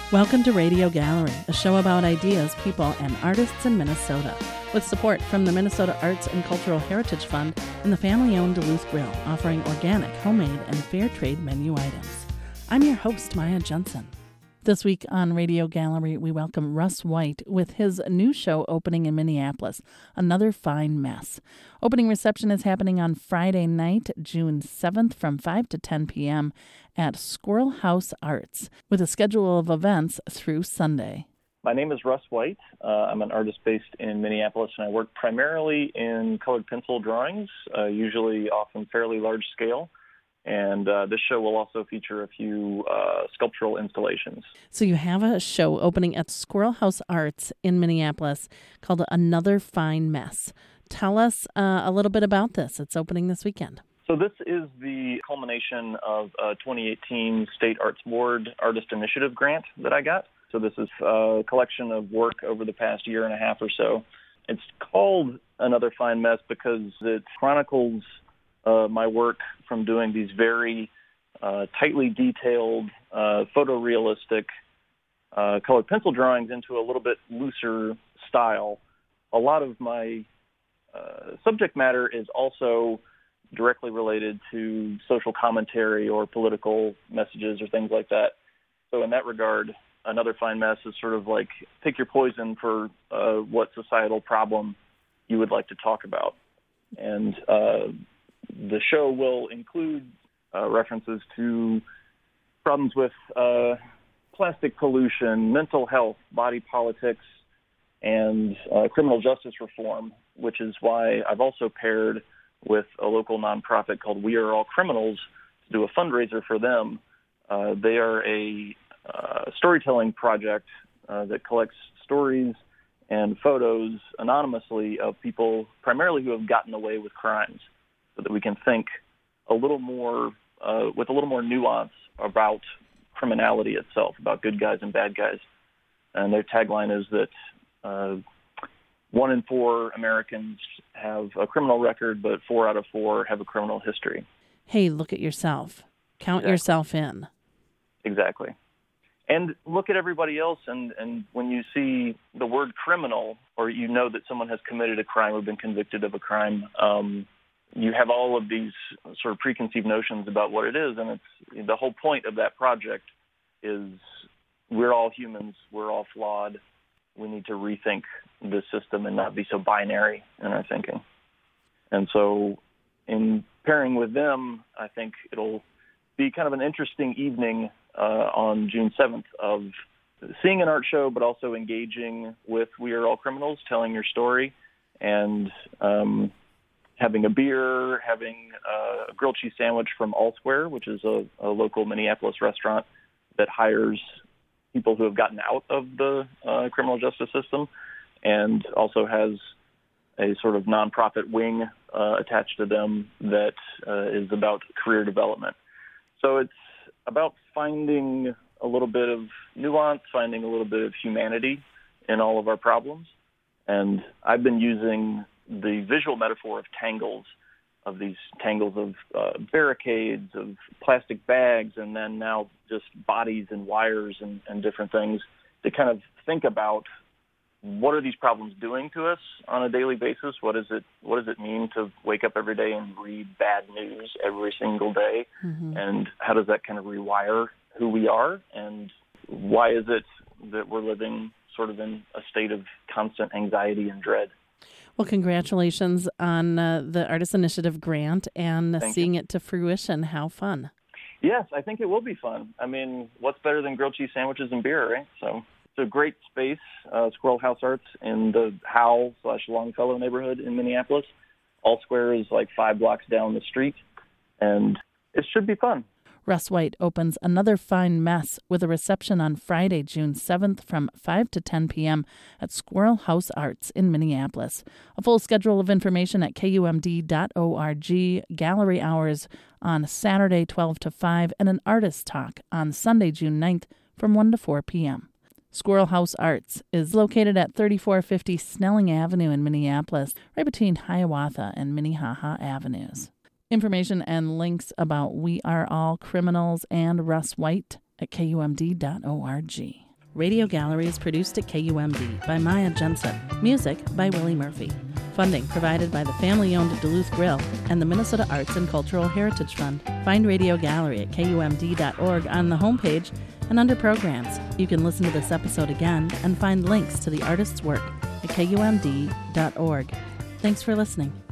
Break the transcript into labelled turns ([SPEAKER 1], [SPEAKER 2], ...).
[SPEAKER 1] Welcome to Radio Gallery, a show about ideas, people, and artists in Minnesota, with support from the Minnesota Arts and Cultural Heritage Fund and the family-owned Duluth Grill, offering organic, homemade, and fair trade menu items. I'm your host, Maya Jensen. This week on Radio Gallery, we welcome Russ White with his new show opening in Minneapolis, Another Fine Mess. Opening reception is happening on Friday night, June 7th from 5 to 10 p.m. at Squirrel House Arts, with a schedule of events through Sunday.
[SPEAKER 2] My name is Russ White. I'm an artist based in Minneapolis, and I work primarily in colored pencil drawings, usually often fairly large scale. And this show will also feature a few sculptural installations.
[SPEAKER 1] So you have a show opening at Squirrel House Arts in Minneapolis called Another Fine Mess. Tell us a little bit about this. It's opening this weekend.
[SPEAKER 2] So this is the culmination of a 2018 State Arts Board Artist Initiative grant that I got. So this is a collection of work over the past year and a half or so. It's called Another Fine Mess because it chronicles my work from doing these very tightly detailed, photorealistic colored pencil drawings into a little bit looser style. A lot of my subject matter is also directly related to social commentary or political messages or things like that. So in that regard, Another Fine Mess is sort of like pick your poison for what societal problem you would like to talk about. And the show will include references to problems with plastic pollution, mental health, body politics, and criminal justice reform, which is why I've also paired with a local nonprofit called We Are All Criminals to do a fundraiser for them. They are a storytelling project that collects stories and photos anonymously of people primarily who have gotten away with crimes, so that we can think a little more, with a little more nuance about criminality itself, about good guys and bad guys. And their tagline is that 1 in 4 Americans have a criminal record, but 4 out of 4 have a criminal history.
[SPEAKER 1] Hey, look at yourself. Count yourself in.
[SPEAKER 2] Exactly. And look at everybody else, and when you see the word criminal, or you know that someone has committed a crime or been convicted of a crime, you have all of these sort of preconceived notions about what it is, and it's the whole point of that project is we're all humans, we're all flawed. We need to rethink the system and not be so binary in our thinking. And so in pairing with them, I think it'll be kind of an interesting evening on June 7th of seeing an art show, but also engaging with We Are All Criminals, telling your story, and having a beer, having a grilled cheese sandwich from All Square, which is a local Minneapolis restaurant that hires people who have gotten out of the criminal justice system, and also has a sort of nonprofit wing attached to them that is about career development. So it's about finding a little bit of nuance, finding a little bit of humanity in all of our problems. And I've been using the visual metaphor of tangles, of these tangles of barricades, of plastic bags, and then now just bodies and wires and different things to kind of think about what are these problems doing to us on a daily basis? What does it mean to wake up every day and read bad news every single day? Mm-hmm. And how does that kind of rewire who we are? And why is it that we're living sort of in a state of constant anxiety and dread?
[SPEAKER 1] Well, congratulations on the Artist Initiative grant and seeing it to fruition. How fun.
[SPEAKER 2] Yes, I think it will be fun. I mean, what's better than grilled cheese sandwiches and beer, right? So it's a great space, Squirrel House Arts in the Howell/Longfellow neighborhood in Minneapolis. All Square is like 5 blocks down the street, and it should be fun.
[SPEAKER 1] Russ White opens Another Fine Mess with a reception on Friday, June 7th from 5 to 10 p.m. at Squirrel House Arts in Minneapolis. A full schedule of information at kumd.org, gallery hours on Saturday 12 to 5, and an artist talk on Sunday, June 9th from 1 to 4 p.m. Squirrel House Arts is located at 3450 Snelling Avenue in Minneapolis, right between Hiawatha and Minnehaha Avenues. Information and links about We Are All Criminals and Russ White at kumd.org. Radio Gallery is produced at KUMD by Maya Jensen. Music by Willie Murphy. Funding provided by the family-owned Duluth Grill and the Minnesota Arts and Cultural Heritage Fund. Find Radio Gallery at KUMD.org on the homepage and under Programs. You can listen to this episode again and find links to the artist's work at KUMD.org. Thanks for listening.